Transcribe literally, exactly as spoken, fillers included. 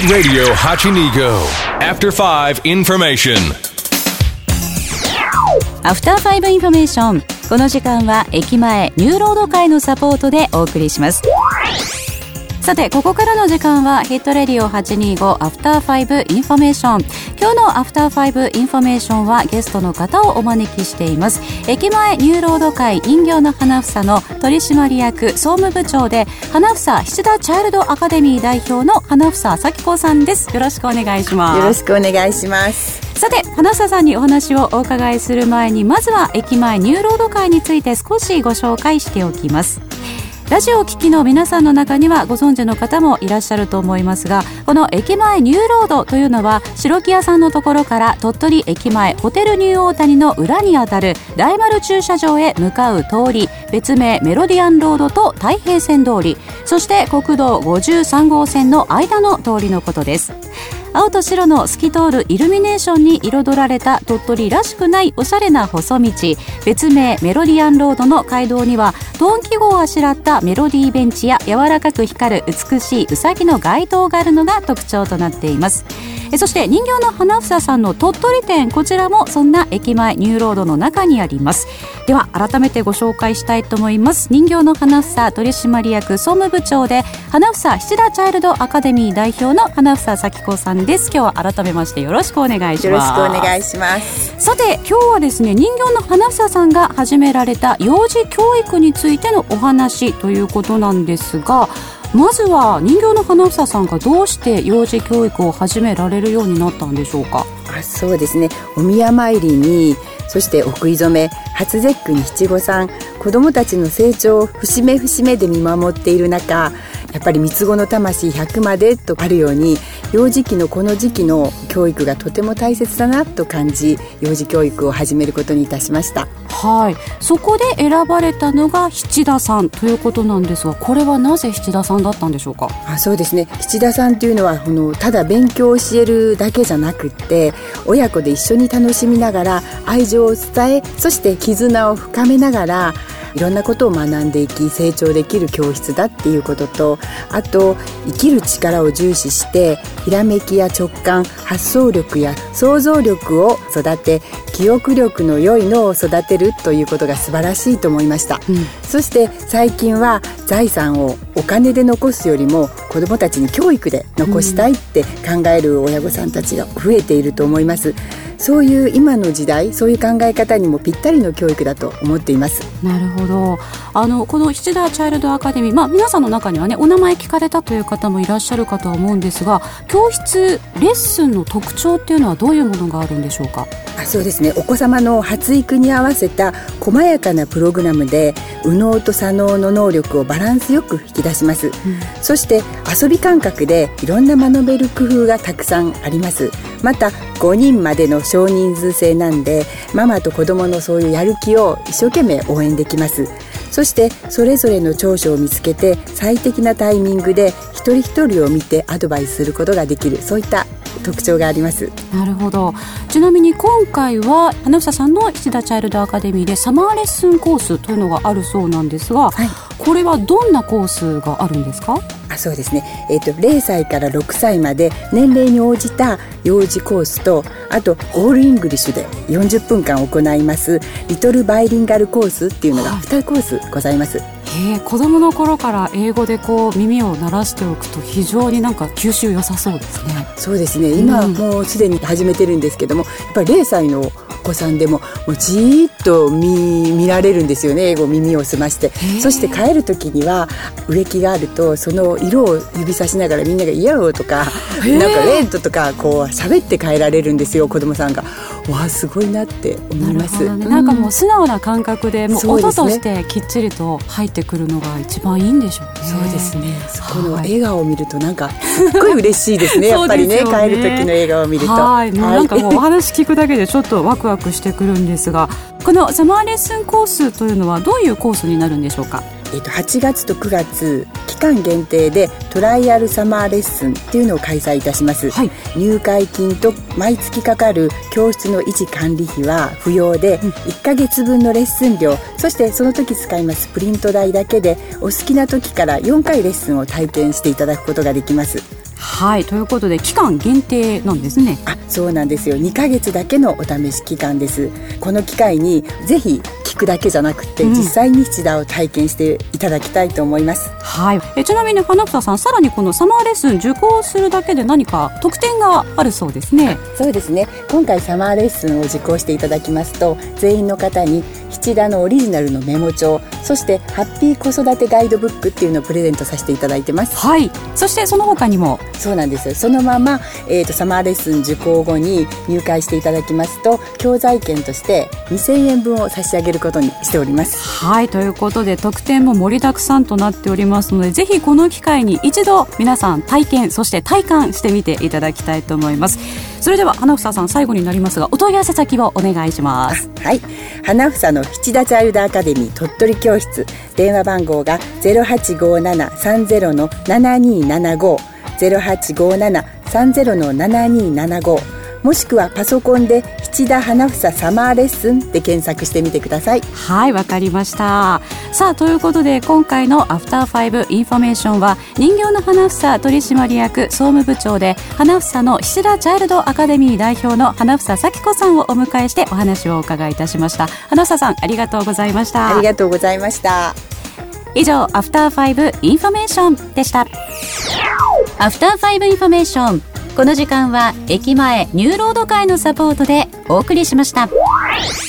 Radio Hachinigo After five Information。 アフターファイブインフォメーション。この時間は駅前ニューロード会のサポートでお送りします。さて、ここからの時間はヒットレディオはちにーごアフターファイブインフォメーション。今日のアフターファイブインフォメーションはゲストの方をお招きしています。駅前ニューロード会人形の花房の取締役総務部長で花房七田チャイルドアカデミー代表の花房咲子さんです。よろしくお願いします。 よろしくお願いします。 さて、花房さんにお話をお伺いする前に、まずは駅前ニューロード会について少しご紹介しておきます。ラジオを聴きの皆さんの中にはご存知の方もいらっしゃると思いますが、この駅前ニューロードというのは白木屋さんのところから鳥取駅前ホテルニューオータニの裏にあたる大丸駐車場へ向かう通り、別名メロディアンロードと太平線通り、そして国道ごじゅうさん号線の間の通りのことです。青と白の透き通るイルミネーションに彩られた鳥取らしくないおしゃれな細道、別名メロディアンロードの街道にはトーン記号をあしらったメロディーベンチや柔らかく光る美しいうさぎの街灯があるのが特徴となっています。えそして人形の花房さんの鳥取店、こちらもそんな駅前ニューロードの中にあります。では改めてご紹介したいと思います。人形の花房取締役総務部長で花房七田チャイルドアカデミー代表の花房咲子さんです。今日は改めましてよろしくお願いします。 よろしくお願いします。 さて、今日はですね、人形の花房さんが始められた幼児教育についてのお話ということなんですが、まずは人形の花房さんがどうして幼児教育を始められるようになったんでしょうか。 あ、そうですね、お宮参りに、そしてお食い初め、初節句に七五三、子どもたちの成長を節目節目で見守っている中、やっぱり三つ子の魂百までとあるように、幼児期のこの時期の教育がとても大切だなと感じ、幼児教育を始めることにいたしました。 はい、そこで選ばれたのが七田さんということなんですが、これはなぜ七田さんだったんでしょうか。 あ、そうですね、七田さんというのはこのただ勉強を教えるだけじゃなくって、親子で一緒に楽しみながら愛情を伝え、そして絆を深めながらいろんなことを学んでいき成長できる教室だっていうことと、あと生きる力を重視してひらめきや直感、発想力や想像力を育て、記憶力の良い脳を育てるということが素晴らしいと思いました、うん、そして最近は財産をお金で残すよりも子どもたちに教育で残したいって考える親御さんたちが増えていると思います。そういう今の時代、そういう考え方にもぴったりの教育だと思っています。 なるほど。あのこの七田チャイルドアカデミー、まあ、皆さんの中にはね、お名前聞かれたという方もいらっしゃるかとは思うんですが、教室レッスンの特徴っていうのはどういうものがあるんでしょうか。 あ、そうですね、お子様の発育に合わせた細やかなプログラムで右脳と左脳の能力をバランスよく引き出します、うん、そして遊び感覚でいろんな学べる工夫がたくさんあります。またごにんまでの少人数制なんで、ママと子供のそういうやる気を一生懸命応援できます。そしてそれぞれの長所を見つけて最適なタイミングで一人一人を見てアドバイスすることができる、そういった特徴があります。 なるほど。ちなみに今回は花房さんの七田チャイルドアカデミーでサマーレッスンコースというのがあるそうなんですが、はい、これはどんなコースがあるんですか。 あ、そうですね、えーと、ゼロさいからろくさいまで年齢に応じた幼児コースと、あとオールイングリッシュでよんじゅっぷんかん行いますリトルバイリンガルコースっていうのがにコースございます。 へえ、子供の頃から英語でこう耳を鳴らしておくと非常になんか吸収良さそうですね。 そうですね、今はもうすでに始めてるんですけども、やっぱりゼロさいのお子さんでももうじーっと 見, 見られるんですよね。英語、耳を澄まして、そして帰る時には植木があるとその色を指さしながらみんながイエローとかなんかレッドとかこう喋って帰られるんですよ、子供さんが。わあ、すごいなって思います。 なるほどね、うん、なんかもう素直な感覚でもう音としてきっちりと入ってくるのが一番いいんでしょうね。 そうですね、そこの笑顔を見るとなんかすっごい嬉しいですねやっぱり ね, ね帰る時の笑顔を見ると、 はい、もうなんかもうお話聞くだけでちょっとワクワクしてくるんですが、このサマーレッスンコースというのはどういうコースになるんでしょうか。 えー、とはちがつとくがつ期間限定でトライアルサマーレッスンっていうのを開催いたします、はい、入会金と毎月かかる教室の維持管理費は不要で、うん、いっかげつぶんのレッスン料、そしてその時使いますプリント代だけでお好きな時からよんかいレッスンを体験していただくことができます。 はい、ということで期間限定なんですね。 あ、そうなんですよ。にかげつだけのお試し期間です。この機会にぜひ聞くだけじゃなくて、うん、実際に七田を体験していただきたいと思います。 はい、えちなみに花房さん、さらにこのサマーレッスン受講するだけで何か特典があるそうですね。 そうですね。今回サマーレッスンを受講していただきますと、全員の方に七田のオリジナルのメモ帳、そしてハッピー子育てガイドブックっていうのをプレゼントさせていただいてます。 はい、そしてその他にも。 そうなんですよ。そのまま、えーと、サマーレッスン受講後に入会していただきますと、教材券としてにせんえんぶんを差し上げることにしております。 はい、ということで特典も盛りだくさんとなっておりますので、ぜひこの機会に一度皆さん体験、そして体感してみていただきたいと思います。それでは花房さん、最後になりますがお問い合わせ先をお願いします。 はい、花房の七田チャイルドアカデミー鳥取教室、電話番号が ゼロはちごななさんゼロのななにーななご ゼロはちごななさんゼロのななにーななご、もしくはパソコンで七田花房サマーレッスンで検索してみてください。 はい、わかりました。さあ、ということで今回のアフターファイブインフォメーションは、人形の花房取締役総務部長で花房の七田チャイルドアカデミー代表の花房咲子さんをお迎えしてお話をお伺いいたしました。花房さん、ありがとうございました。 ありがとうございました。 以上、アフターファイブインフォメーションでした。アフターファイブインフォメーション、この時間は駅前ニューロード会のサポートでお送りしました。